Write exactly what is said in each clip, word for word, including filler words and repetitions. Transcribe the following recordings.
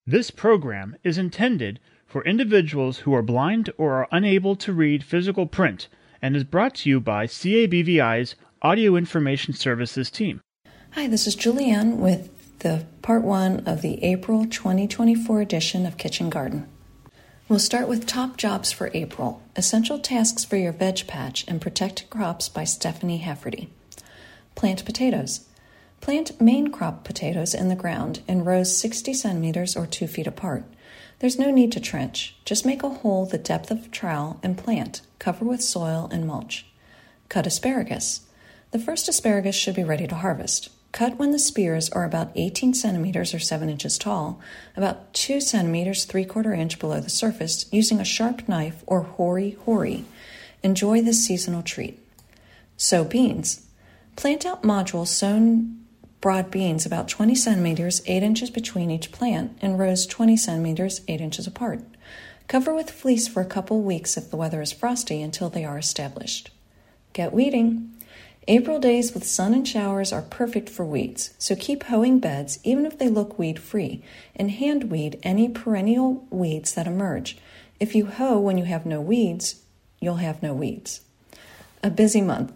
This program is intended for individuals who are blind or are unable to read physical print and is brought to you by C A B V I's Audio Information Services team. Hi, this is Julianne with the part one of the April twenty twenty-four edition of Kitchen Garden. We'll start with Top Jobs for April, Essential Tasks for Your Veg Patch and Protected Crops by Stephanie Hefferty. Plant potatoes. Plant main crop potatoes in the ground in rows sixty centimeters or two feet apart. There's no need to trench. Just make a hole the depth of a trowel and plant. Cover with soil and mulch. Cut asparagus. The first asparagus should be ready to harvest. Cut when the spears are about eighteen centimeters or seven inches tall, about two centimeters, three-quarter inch below the surface, using a sharp knife or hori-hori. Enjoy this seasonal treat. Sow beans. Plant out modules sown broad beans about twenty centimeters, eight inches between each plant, in rows twenty centimeters, eight inches apart. Cover with fleece for a couple weeks if the weather is frosty until they are established. Get weeding. April days with sun and showers are perfect for weeds, so keep hoeing beds even if they look weed-free, and hand weed any perennial weeds that emerge. If you hoe when you have no weeds, you'll have no weeds. A busy month.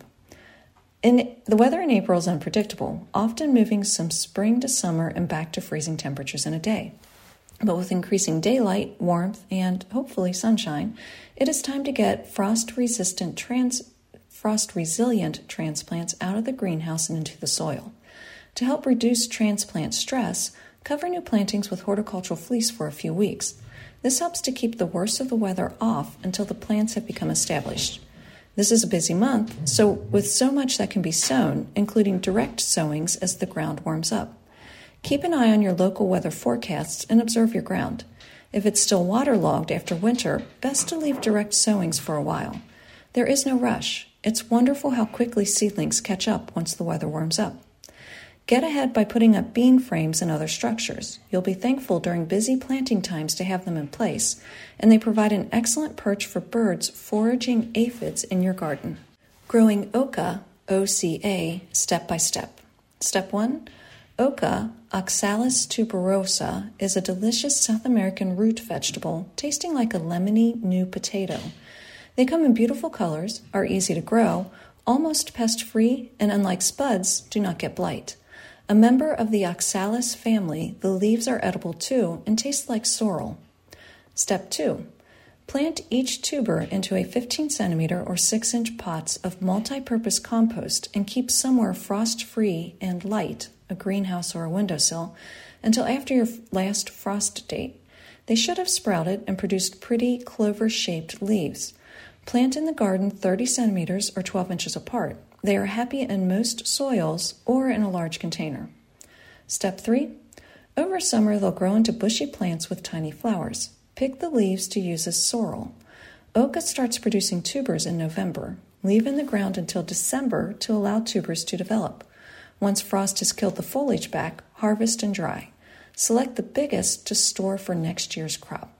In, the weather in April is unpredictable, often moving some spring to summer and back to freezing temperatures in a day. But with increasing daylight, warmth, and hopefully sunshine, it is time to get frost-resistant trans frost-resilient transplants out of the greenhouse and into the soil. To help reduce transplant stress, cover new plantings with horticultural fleece for a few weeks. This helps to keep the worst of the weather off until the plants have become established. This is a busy month, so with so much that can be sown, including direct sowings as the ground warms up. Keep an eye on your local weather forecasts and observe your ground. If it's still waterlogged after winter, best to leave direct sowings for a while. There is no rush. It's wonderful how quickly seedlings catch up once the weather warms up. Get ahead by putting up bean frames and other structures. You'll be thankful during busy planting times to have them in place, and they provide an excellent perch for birds foraging aphids in your garden. Growing oca, O C A, step by step. Step one, oca, Oxalis tuberosa, is a delicious South American root vegetable tasting like a lemony new potato. They come in beautiful colors, are easy to grow, almost pest-free, and unlike spuds, do not get blight. A member of the Oxalis family, the leaves are edible too and taste like sorrel. Step two. Plant each tuber into a fifteen centimeter or six inch pots of multi-purpose compost and keep somewhere frost-free and light, a greenhouse or a windowsill, until after your last frost date. They should have sprouted and produced pretty clover-shaped leaves. Plant in the garden thirty centimeters or twelve inches apart. They are happy in most soils or in a large container. Step three. Over summer, they'll grow into bushy plants with tiny flowers. Pick the leaves to use as sorrel. Oca starts producing tubers in November. Leave in the ground until December to allow tubers to develop. Once frost has killed the foliage back, harvest and dry. Select the biggest to store for next year's crop.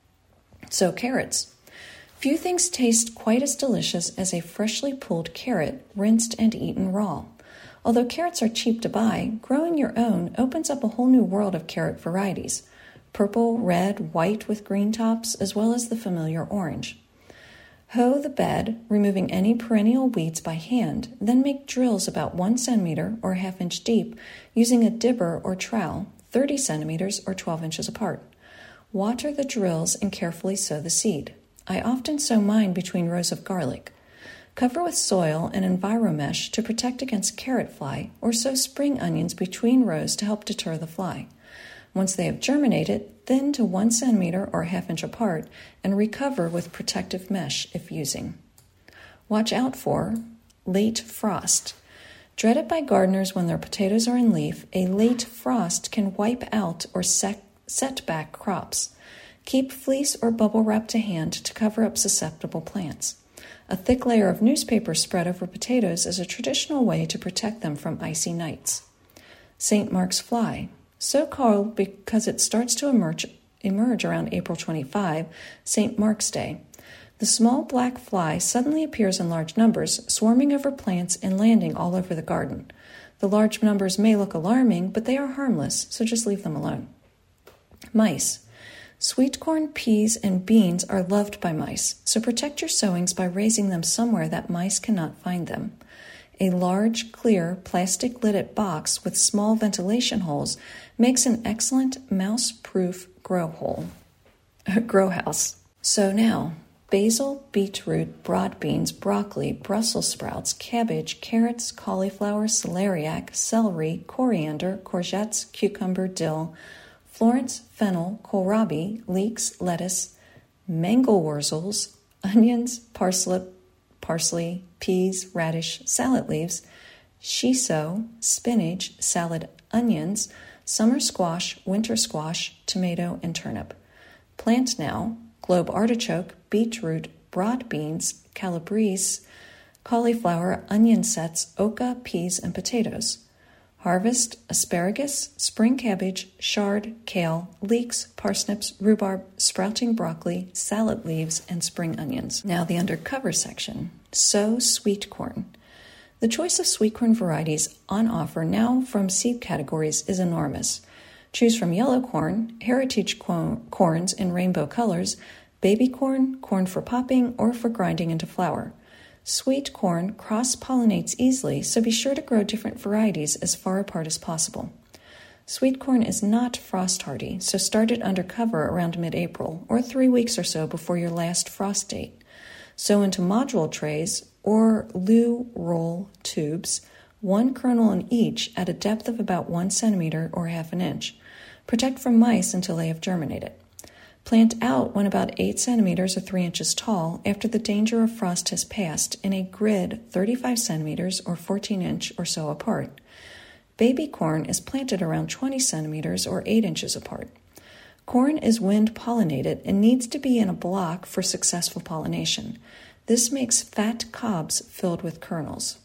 So carrots. Few things taste quite as delicious as a freshly pulled carrot, rinsed and eaten raw. Although carrots are cheap to buy, growing your own opens up a whole new world of carrot varieties: purple, red, white with green tops, as well as the familiar orange. Hoe the bed, removing any perennial weeds by hand, then make drills about one centimeter or a half inch deep using a dibber or trowel, thirty centimeters or twelve inches apart. Water the drills and carefully sow the seed. I often sow mine between rows of garlic. Cover with soil and enviromesh to protect against carrot fly, or sow spring onions between rows to help deter the fly. Once they have germinated, thin to one centimeter or a half inch apart, and recover with protective mesh if using. Watch out for late frost. Dreaded by gardeners when their potatoes are in leaf, a late frost can wipe out or set, set back crops. Keep fleece or bubble wrap to hand to cover up susceptible plants. A thick layer of newspaper spread over potatoes is a traditional way to protect them from icy nights. Saint Mark's fly. So called because it starts to emerge, emerge around April twenty-fifth, Saint Mark's Day. The small black fly suddenly appears in large numbers, swarming over plants and landing all over the garden. The large numbers may look alarming, but they are harmless, so just leave them alone. Mice. Sweet corn, peas, and beans are loved by mice, so protect your sowings by raising them somewhere that mice cannot find them. A large, clear, plastic-lidded box with small ventilation holes makes an excellent mouse-proof grow hole, grow house. So now, basil, beetroot, broad beans, broccoli, Brussels sprouts, cabbage, carrots, cauliflower, celeriac, celery, coriander, courgettes, cucumber, dill, Florence, fennel, kohlrabi, leeks, lettuce, mangoldwurzels, onions, parsley, parsley, peas, radish, salad leaves, shiso, spinach, salad onions, summer squash, winter squash, tomato, and turnip. Plant now: globe artichoke, beetroot, broad beans, calabrese, cauliflower, onion sets, oca, peas, and potatoes. Harvest asparagus, spring cabbage, chard, kale, leeks, parsnips, rhubarb, sprouting broccoli, salad leaves, and spring onions. Now the undercover section. Sow sweet corn. The choice of sweet corn varieties on offer now from seed categories is enormous. Choose from yellow corn, heritage corns in rainbow colors, baby corn, corn for popping, or for grinding into flour. Sweet corn cross-pollinates easily, so be sure to grow different varieties as far apart as possible. Sweet corn is not frost-hardy, so start it under cover around mid-April, or three weeks or so before your last frost date. Sow into module trays or loo roll tubes, one kernel in each at a depth of about one centimeter or half an inch. Protect from mice until they have germinated. Plant out when about eight centimeters or three inches tall after the danger of frost has passed in a grid thirty-five centimeters or fourteen inch or so apart. Baby corn is planted around twenty centimeters or eight inches apart. Corn is wind pollinated and needs to be in a block for successful pollination. This makes fat cobs filled with kernels.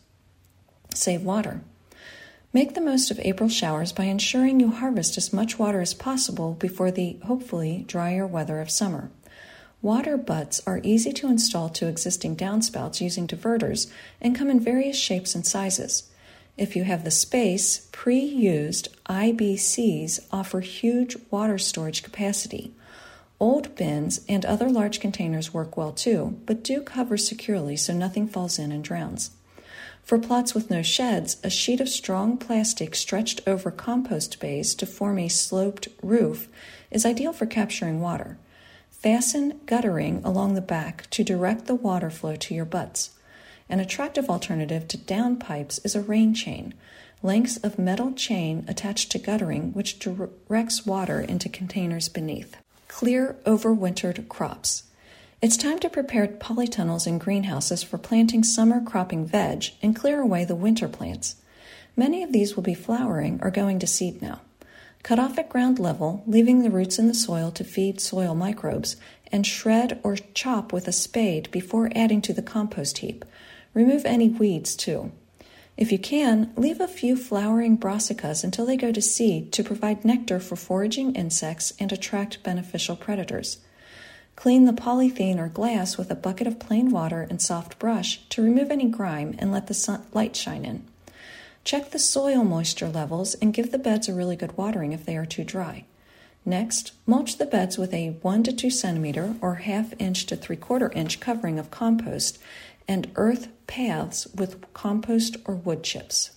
Save water. Make the most of April showers by ensuring you harvest as much water as possible before the, hopefully, drier weather of summer. Water butts are easy to install to existing downspouts using diverters and come in various shapes and sizes. If you have the space, pre-used I B Cs offer huge water storage capacity. Old bins and other large containers work well too, but do cover securely so nothing falls in and drowns. For plots with no sheds, a sheet of strong plastic stretched over compost bays to form a sloped roof is ideal for capturing water. Fasten guttering along the back to direct the water flow to your butts. An attractive alternative to downpipes is a rain chain, lengths of metal chain attached to guttering which directs water into containers beneath. Clear overwintered crops. It's time to prepare polytunnels and greenhouses for planting summer cropping veg and clear away the winter plants. Many of these will be flowering or going to seed now. Cut off at ground level, leaving the roots in the soil to feed soil microbes, and shred or chop with a spade before adding to the compost heap. Remove any weeds too. If you can, leave a few flowering brassicas until they go to seed to provide nectar for foraging insects and attract beneficial predators. Clean the polythene or glass with a bucket of plain water and soft brush to remove any grime and let the sun- light shine in. Check the soil moisture levels and give the beds a really good watering if they are too dry. Next, mulch the beds with a one to two centimeter or half inch to three quarter inch covering of compost and earth paths with compost or wood chips.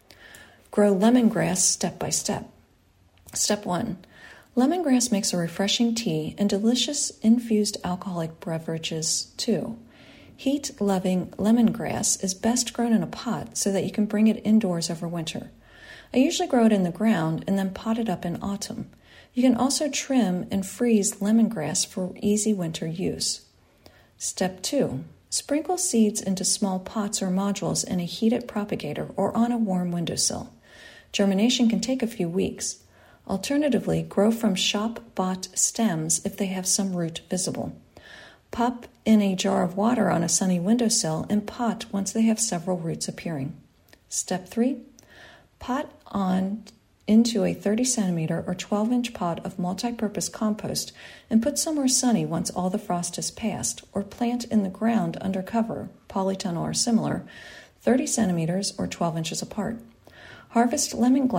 Grow lemongrass step by step. Step one. Lemongrass makes a refreshing tea and delicious infused alcoholic beverages too. Heat-loving lemongrass is best grown in a pot so that you can bring it indoors over winter. I usually grow it in the ground and then pot it up in autumn. You can also trim and freeze lemongrass for easy winter use. Step two. Sprinkle seeds into small pots or modules in a heated propagator or on a warm windowsill. Germination can take a few weeks. Alternatively, grow from shop-bought stems if they have some root visible. Pop in a jar of water on a sunny windowsill and pot once they have several roots appearing. Step three. Pot on into a thirty centimeter or twelve inch pot of multi-purpose compost and put somewhere sunny once all the frost has passed, or plant in the ground under cover, polytunnel or similar, thirty centimeters or twelve inches apart. Harvest lemon gla-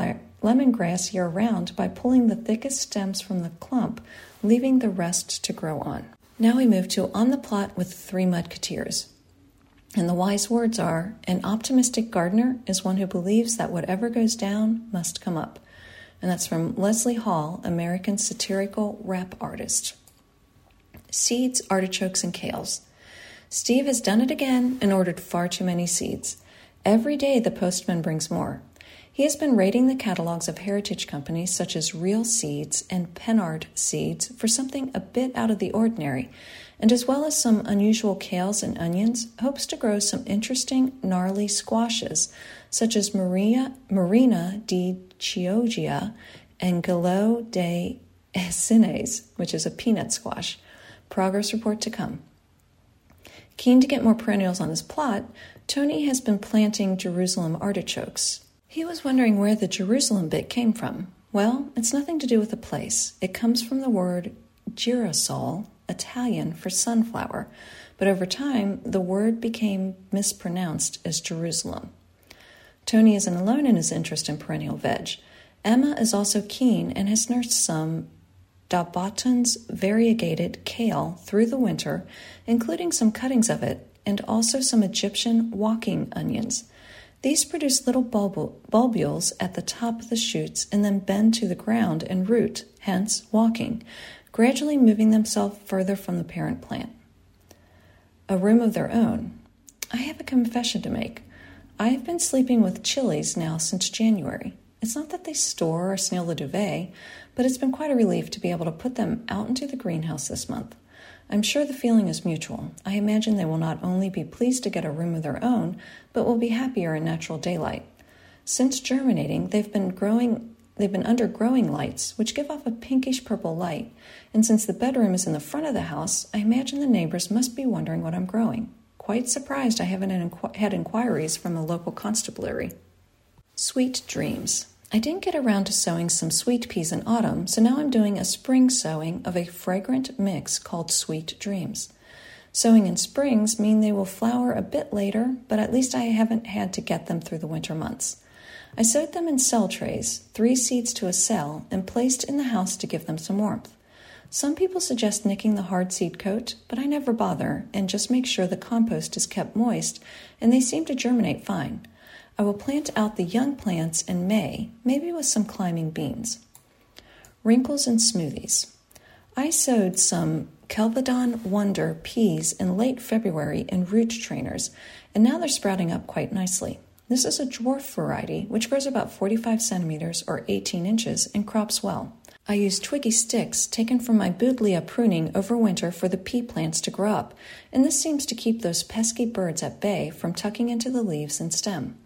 lemongrass year-round by pulling the thickest stems from the clump, leaving the rest to grow on. Now we move to On the Plot with Three Mudketeers. And the wise words are, an optimistic gardener is one who believes that whatever goes down must come up. And that's from Leslie Hall, American satirical rap artist. Seeds, artichokes, and kales. Steve has done it again and ordered far too many seeds. Every day the postman brings more. He has been raiding the catalogs of heritage companies such as Real Seeds and Pennard Seeds for something a bit out of the ordinary, and as well as some unusual kales and onions, hopes to grow some interesting, gnarly squashes such as Maria, Marina di Chioggia and Gallo de Esines, which is a peanut squash. Progress report to come. Keen to get more perennials on his plot, Tony has been planting Jerusalem artichokes. He was wondering where the Jerusalem bit came from. Well, it's nothing to do with the place. It comes from the word girasol, Italian for sunflower, but over time the word became mispronounced as Jerusalem. Tony isn't alone in his interest in perennial veg. Emma is also keen and has nursed some Daubenton's variegated kale through the winter, including some cuttings of it, and also some Egyptian walking onions. These produce little bulb- bulbules at the top of the shoots and then bend to the ground and root, hence walking, gradually moving themselves further from the parent plant. A room of their own. I have a confession to make. I have been sleeping with chilies now since January. It's not that they store or snail the duvet, but it's been quite a relief to be able to put them out into the greenhouse this month. I'm sure the feeling is mutual. I imagine they will not only be pleased to get a room of their own, but will be happier in natural daylight. Since germinating, they've been growing they've been under growing lights, which give off a pinkish purple light, and since the bedroom is in the front of the house, I imagine the neighbors must be wondering what I'm growing. Quite surprised I haven't inqu- had inquiries from the local constabulary. Sweet dreams. I didn't get around to sowing some sweet peas in autumn, so now I'm doing a spring sowing of a fragrant mix called Sweet Dreams. Sowing in springs mean they will flower a bit later, but at least I haven't had to get them through the winter months. I sowed them in cell trays, three seeds to a cell, and placed in the house to give them some warmth. Some people suggest nicking the hard seed coat, but I never bother and just make sure the compost is kept moist, and they seem to germinate fine. I will plant out the young plants in May, maybe with some climbing beans. Wrinkles and smoothies. I sowed some Kelvedon Wonder peas in late February in root trainers, and now they're sprouting up quite nicely. This is a dwarf variety, which grows about forty-five centimeters or eighteen inches and crops well. I use twiggy sticks taken from my Buddleia pruning over winter for the pea plants to grow up, and this seems to keep those pesky birds at bay from tucking into the leaves and stem.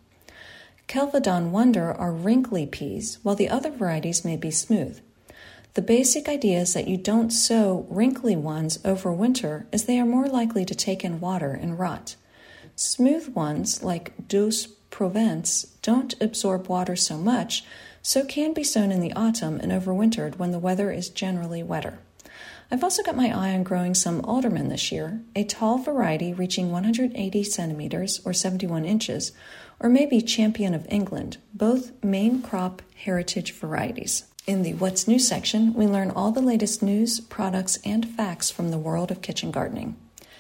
Kelvedon Wonder are wrinkly peas, while the other varieties may be smooth. The basic idea is that you don't sow wrinkly ones over winter, as they are more likely to take in water and rot. Smooth ones, like Douce Provence, don't absorb water so much, so can be sown in the autumn and overwintered when the weather is generally wetter. I've also got my eye on growing some alderman this year, a tall variety reaching one hundred eighty centimeters or seventy-one inches, or maybe Champion of England, both main crop heritage varieties. In the What's New section, we learn all the latest news, products, and facts from the world of kitchen gardening.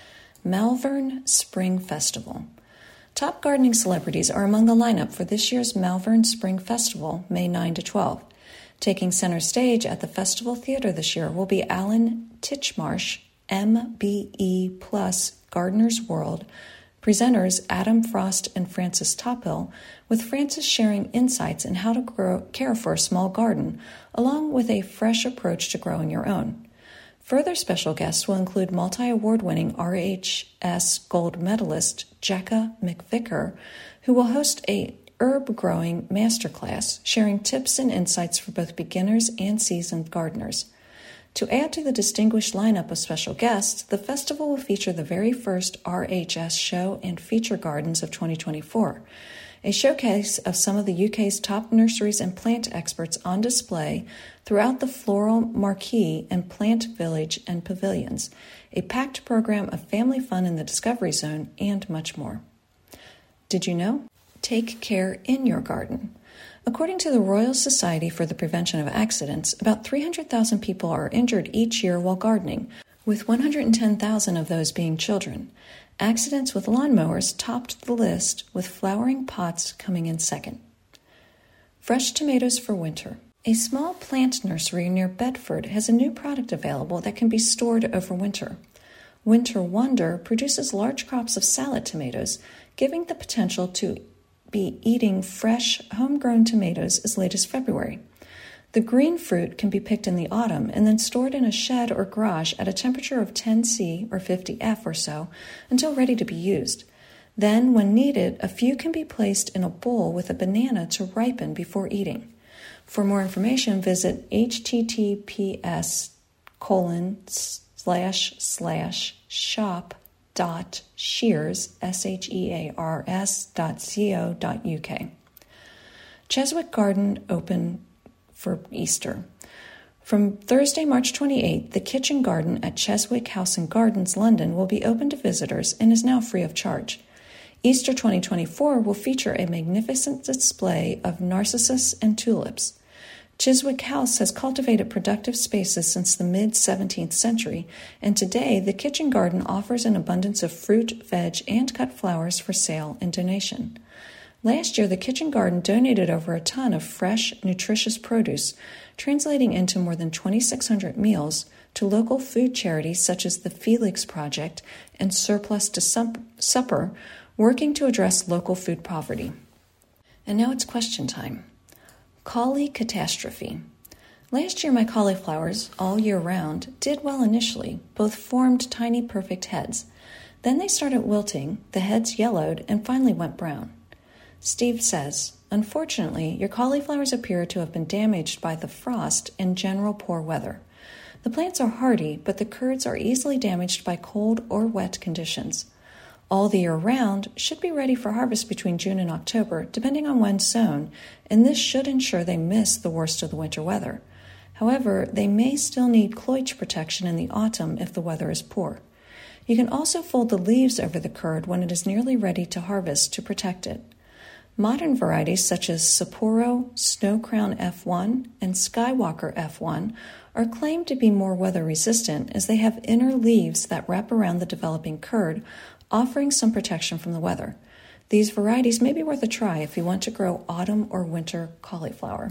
Malvern Spring Festival. Top gardening celebrities are among the lineup for this year's Malvern Spring Festival, May ninth to twelfth. Taking center stage at the Festival Theater this year will be Alan Titchmarsh, M B E plus Gardener's World, presenters Adam Frost and Francis Tophill, with Francis sharing insights in how to grow, care for a small garden, along with a fresh approach to growing your own. Further special guests will include multi-award-winning R H S gold medalist Jekka McVicker, who will host a herb growing masterclass, sharing tips and insights for both beginners and seasoned gardeners. To add to the distinguished lineup of special guests, the festival will feature the very first R H S show and feature gardens of twenty twenty-four, a showcase of some of the U K's top nurseries and plant experts on display throughout the floral marquee and plant village and pavilions, a packed program of family fun in the Discovery Zone, and much more. Did you know? Take care in your garden. According to the Royal Society for the Prevention of Accidents, about three hundred thousand people are injured each year while gardening, with one hundred ten thousand of those being children. Accidents with lawnmowers topped the list, with flowering pots coming in second. Fresh tomatoes for winter. A small plant nursery near Bedford has a new product available that can be stored over winter. Winter Wonder produces large crops of salad tomatoes, giving the potential to be eating fresh, homegrown tomatoes as late as February. The green fruit can be picked in the autumn and then stored in a shed or garage at a temperature of ten C or fifty F or so until ready to be used. Then, when needed, a few can be placed in a bowl with a banana to ripen before eating. For more information, visit https colon slash slash shop dot shears, S H E A R S dot co dot U K. Cheswick Garden open for Easter. From Thursday, March twenty-eighth, the kitchen garden at Cheswick House and Gardens, London, will be open to visitors and is now free of charge. Easter twenty twenty-four will feature a magnificent display of narcissus and tulips. Chiswick House has cultivated productive spaces since the mid-seventeenth century, and today the kitchen garden offers an abundance of fruit, veg, and cut flowers for sale and donation. Last year, the kitchen garden donated over a ton of fresh, nutritious produce, translating into more than twenty-six hundred meals to local food charities such as the Felix Project and Surplus to Supper, working to address local food poverty. And now it's question time. Cauli catastrophe. Last year, my cauliflowers, all year round, did well initially, both formed tiny perfect heads. Then they started wilting, the heads yellowed, and finally went brown. Steve says, unfortunately, your cauliflowers appear to have been damaged by the frost and general poor weather. The plants are hardy, but the curds are easily damaged by cold or wet conditions. All the year round should be ready for harvest between June and October, depending on when sown, and this should ensure they miss the worst of the winter weather. However, they may still need cloich protection in the autumn if the weather is poor. You can also fold the leaves over the curd when it is nearly ready to harvest to protect it. Modern varieties such as Sapporo, Snow Crown F one, and Skywalker F one are claimed to be more weather resistant as they have inner leaves that wrap around the developing curd, offering some protection from the weather. These varieties may be worth a try if you want to grow autumn or winter cauliflower.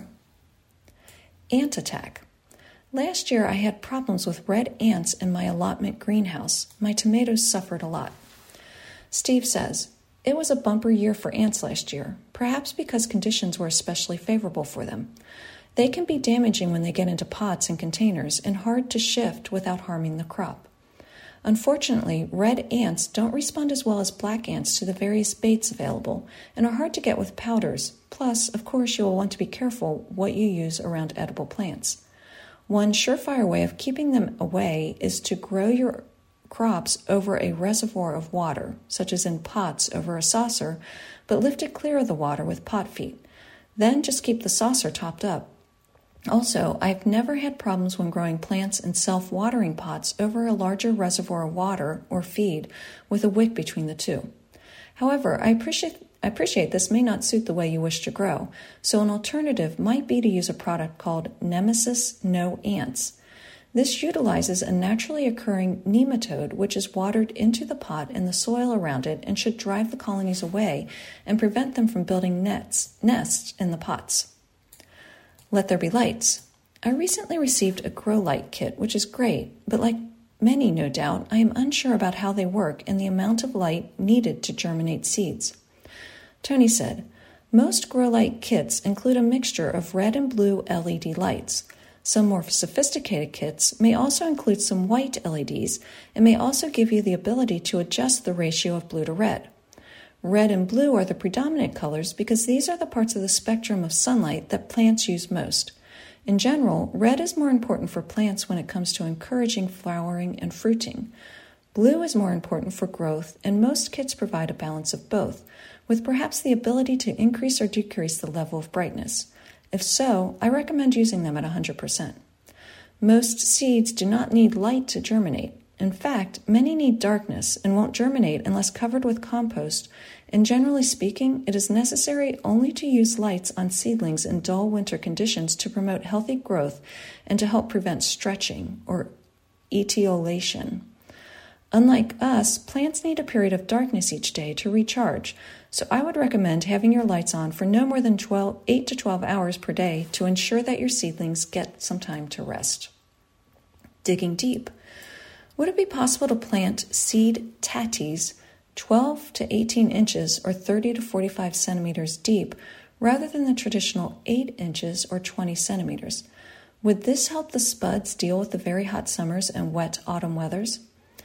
Ant attack. Last year I had problems with red ants in my allotment greenhouse. My tomatoes suffered a lot. Steve says, it was a bumper year for ants last year, perhaps because conditions were especially favorable for them. They can be damaging when they get into pots and containers and hard to shift without harming the crop. Unfortunately, red ants don't respond as well as black ants to the various baits available and are hard to get with powders. Plus, of course, you will want to be careful what you use around edible plants. One surefire way of keeping them away is to grow your crops over a reservoir of water, such as in pots over a saucer, but lift it clear of the water with pot feet. Then just keep the saucer topped up. Also, I've never had problems when growing plants in self-watering pots over a larger reservoir of water or feed with a wick between the two. However, I appreciate I appreciate this may not suit the way you wish to grow, so an alternative might be to use a product called Nemesis No Ants. This utilizes a naturally occurring nematode which is watered into the pot and the soil around it and should drive the colonies away and prevent them from building nets, nests in the pots. Let there be lights. I recently received a grow light kit, which is great, but like many, no doubt, I am unsure about how they work and the amount of light needed to germinate seeds. Tony said, most grow light kits include a mixture of red and blue L E D lights. Some more sophisticated kits may also include some white L E Ds and may also give you the ability to adjust the ratio of blue to red. Red and blue are the predominant colors because these are the parts of the spectrum of sunlight that plants use most. In general, red is more important for plants when it comes to encouraging flowering and fruiting. Blue is more important for growth, and most kits provide a balance of both, with perhaps the ability to increase or decrease the level of brightness. If so, I recommend using them at one hundred percent. Most seeds do not need light to germinate. In fact, many need darkness and won't germinate unless covered with compost, and generally speaking, it is necessary only to use lights on seedlings in dull winter conditions to promote healthy growth and to help prevent stretching or etiolation. Unlike us, plants need a period of darkness each day to recharge, so I would recommend having your lights on for no more than twelve, eight to twelve hours per day to ensure that your seedlings get some time to rest. Digging deep. Would it be possible to plant seed tatties twelve to eighteen inches or thirty to forty-five centimeters deep rather than the traditional eight inches or twenty centimeters? Would this help the spuds deal with the very hot summers and wet autumn weathers?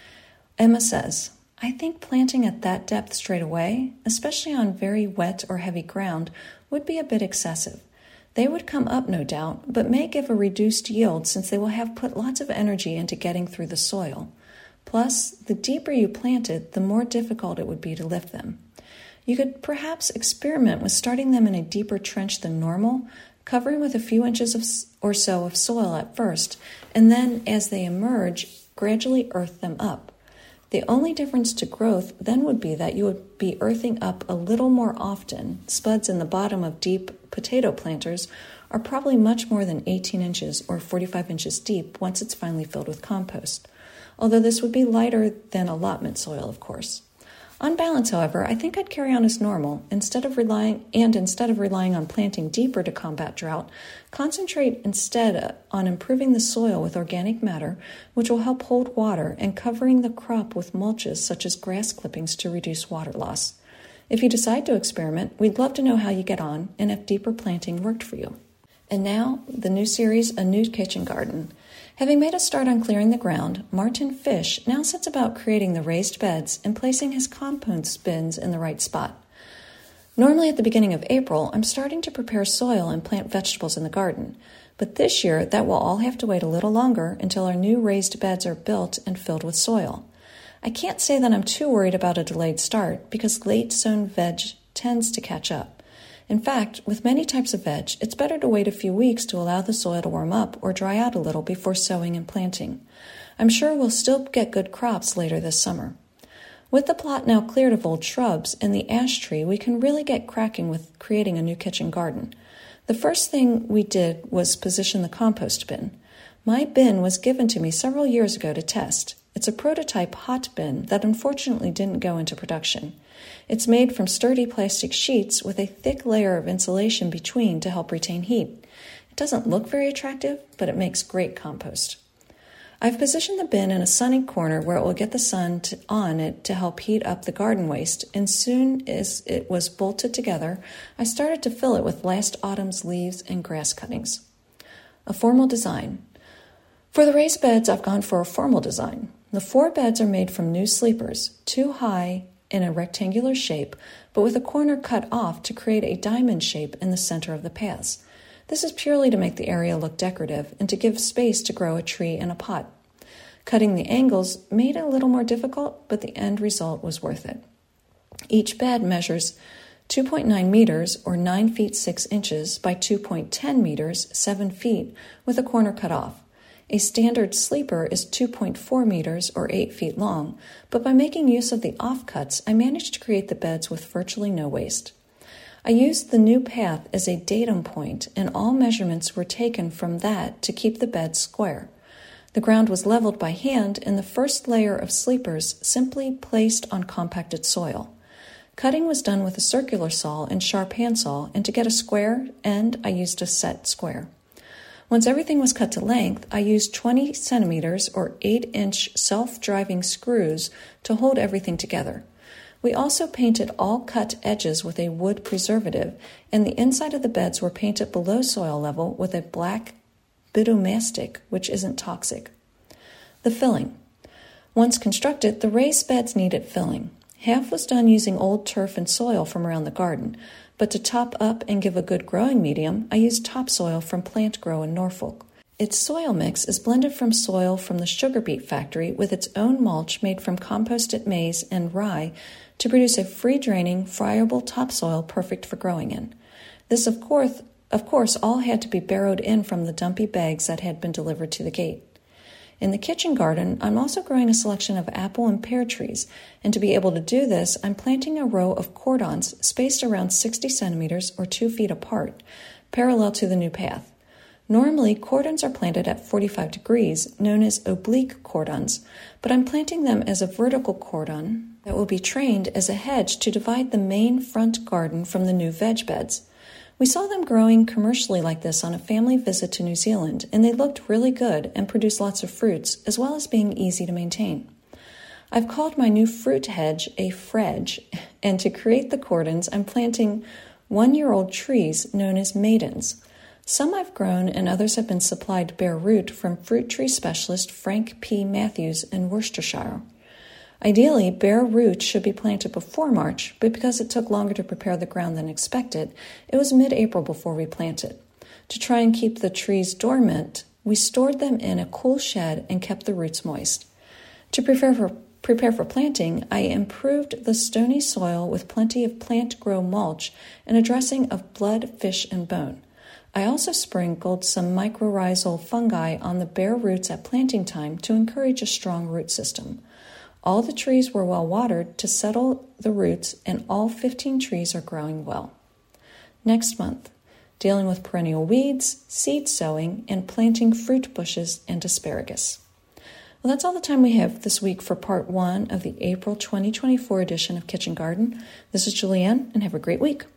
Emma says, I think planting at that depth straight away, especially on very wet or heavy ground, would be a bit excessive. They would come up, no doubt, but may give a reduced yield since they will have put lots of energy into getting through the soil. Plus, the deeper you planted, the more difficult it would be to lift them. You could perhaps experiment with starting them in a deeper trench than normal, covering with a few inches of, or so of soil at first, and then, as they emerge, gradually earth them up. The only difference to growth then would be that you would be earthing up a little more often. Spuds in the bottom of deep potato planters are probably much more than eighteen inches or forty-five inches deep once it's finally filled with compost, although this would be lighter than allotment soil, of course. On balance, however, I think I'd carry on as normal. Instead of relying and instead of relying on planting deeper to combat drought, concentrate instead on improving the soil with organic matter, which will help hold water, and covering the crop with mulches such as grass clippings to reduce water loss. If you decide to experiment, we'd love to know how you get on and if deeper planting worked for you. And now, the new series, A New Kitchen Garden. Having made a start on clearing the ground, Martin Fish now sets about creating the raised beds and placing his compost bins in the right spot. Normally at the beginning of April, I'm starting to prepare soil and plant vegetables in the garden, but this year that will all have to wait a little longer until our new raised beds are built and filled with soil. I can't say that I'm too worried about a delayed start because late-sown veg tends to catch up. In fact, with many types of veg, it's better to wait a few weeks to allow the soil to warm up or dry out a little before sowing and planting. I'm sure we'll still get good crops later this summer. With the plot now cleared of old shrubs and the ash tree, we can really get cracking with creating a new kitchen garden. The first thing we did was position the compost bin. My bin was given to me several years ago to test. It's a prototype hot bin that unfortunately didn't go into production. It's made from sturdy plastic sheets with a thick layer of insulation between to help retain heat. It doesn't look very attractive, but it makes great compost. I've positioned the bin in a sunny corner where it will get the sun to, on it to help heat up the garden waste, and soon as it was bolted together, I started to fill it with last autumn's leaves and grass cuttings. A formal design. For the raised beds, I've gone for a formal design. The four beds are made from new sleepers, two high in a rectangular shape, but with a corner cut off to create a diamond shape in the center of the paths. This is purely to make the area look decorative and to give space to grow a tree in a pot. Cutting the angles made it a little more difficult, but the end result was worth it. Each bed measures two point nine meters or nine feet six inches by two point one zero meters, seven feet, with a corner cut off. A standard sleeper is two point four meters or eight feet long, but by making use of the offcuts, I managed to create the beds with virtually no waste. I used the new path as a datum point, and all measurements were taken from that to keep the bed square. The ground was leveled by hand, and the first layer of sleepers simply placed on compacted soil. Cutting was done with a circular saw and sharp handsaw, and to get a square end, I used a set square. Once everything was cut to length, I used twenty centimeters or eight inch self-driving screws to hold everything together. We also painted all cut edges with a wood preservative, and the inside of the beds were painted below soil level with a black bitumastic, which isn't toxic. The filling. Once constructed, the raised beds needed filling. Half was done using old turf and soil from around the garden, but to top up and give a good growing medium, I used topsoil from Plant Grow in Norfolk. Its soil mix is blended from soil from the sugar beet factory with its own mulch made from composted maize and rye to produce a free-draining, friable topsoil perfect for growing in. This, of course, of course, all had to be barrowed in from the dumpy bags that had been delivered to the gate. In the kitchen garden, I'm also growing a selection of apple and pear trees, and to be able to do this, I'm planting a row of cordons spaced around sixty centimeters or two feet apart, parallel to the new path. Normally, cordons are planted at forty-five degrees, known as oblique cordons, but I'm planting them as a vertical cordon that will be trained as a hedge to divide the main front garden from the new veg beds. We saw them growing commercially like this on a family visit to New Zealand, and they looked really good and produced lots of fruits, as well as being easy to maintain. I've called my new fruit hedge a fredge, and to create the cordons, I'm planting one-year-old trees known as maidens. Some I've grown and others have been supplied bare root from fruit tree specialist Frank P. Matthews in Worcestershire. Ideally, bare root should be planted before March, but because it took longer to prepare the ground than expected, it was mid-April before we planted. To try and keep the trees dormant, we stored them in a cool shed and kept the roots moist. To prepare for prepare for planting, I improved the stony soil with plenty of plant-grow mulch and a dressing of blood, fish, and bone. I also sprinkled some mycorrhizal fungi on the bare roots at planting time to encourage a strong root system. All the trees were well watered to settle the roots, and all fifteen trees are growing well. Next month, dealing with perennial weeds, seed sowing, and planting fruit bushes and asparagus. Well, that's all the time we have this week for part one of the April twenty twenty-four edition of Kitchen Garden. This is Julianne, and have a great week.